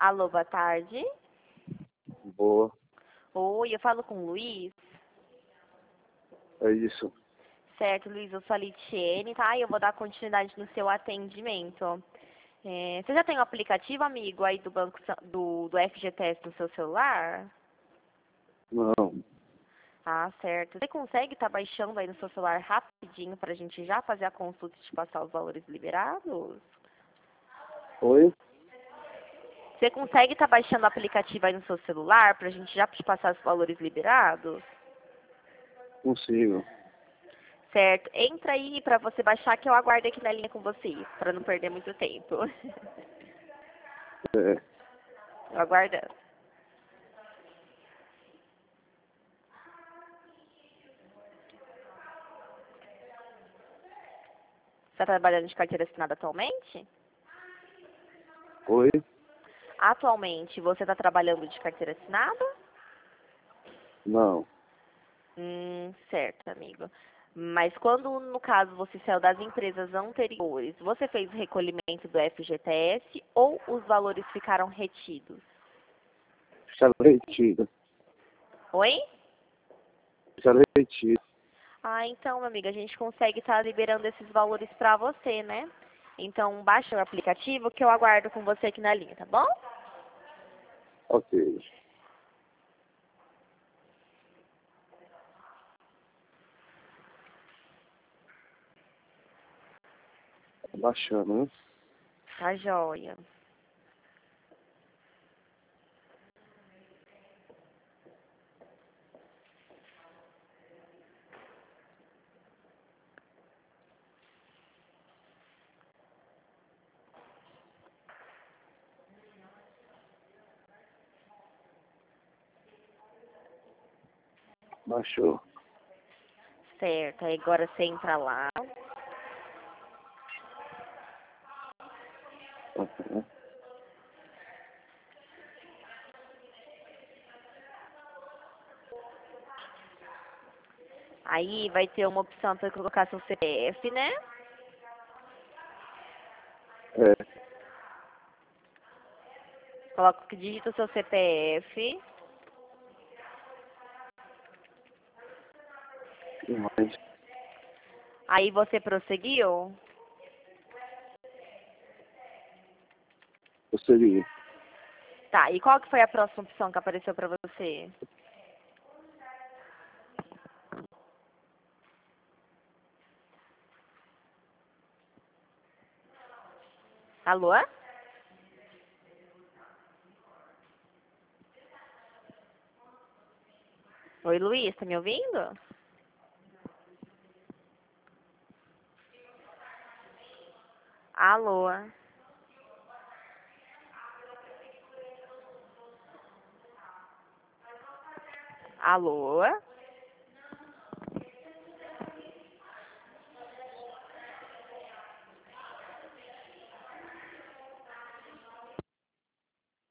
Alô, boa tarde. Boa, Oi, eu falo com o Luiz. é isso. Certo, Luiz, eu sou a Litiene, tá? E eu vou dar continuidade no seu atendimento. Você já tem o aplicativo, amigo, aí do banco do FGTS no seu celular? Não, Ah, certo. Você consegue estar baixando aí no seu celular rapidinho pra gente já fazer a consulta e te passar os valores liberados? oi? Você consegue estar baixando o aplicativo aí no seu celular pra gente já te passar os valores liberados? Consigo. Certo. Entra aí pra você baixar que eu aguardo aqui na linha com você, pra não perder muito tempo. É, Eu aguardando. Você está trabalhando de carteira assinada atualmente? oi? Atualmente, você está trabalhando de carteira assinada? Não, Certo, amigo. Mas quando, no caso, você saiu das empresas anteriores, você fez o recolhimento do FGTS ou os valores ficaram retidos? já retido. Oi? Já retido. Ah, então, minha amiga, a gente consegue estar liberando esses valores para você, né? Então, baixa o aplicativo que eu aguardo com você aqui na linha, tá bom? Ok. Tá baixando, né? Tá joia. Baixou. Certo, aí agora você entra lá. Uhum. Aí vai ter uma opção para colocar seu CPF, né? É, Coloca, digita o seu CPF. e mais. Aí você prosseguiu. Consegui. Tá, e qual que foi a próxima opção que apareceu para você? Alô? Oi, Luiz, tá me ouvindo? Alô? Alô?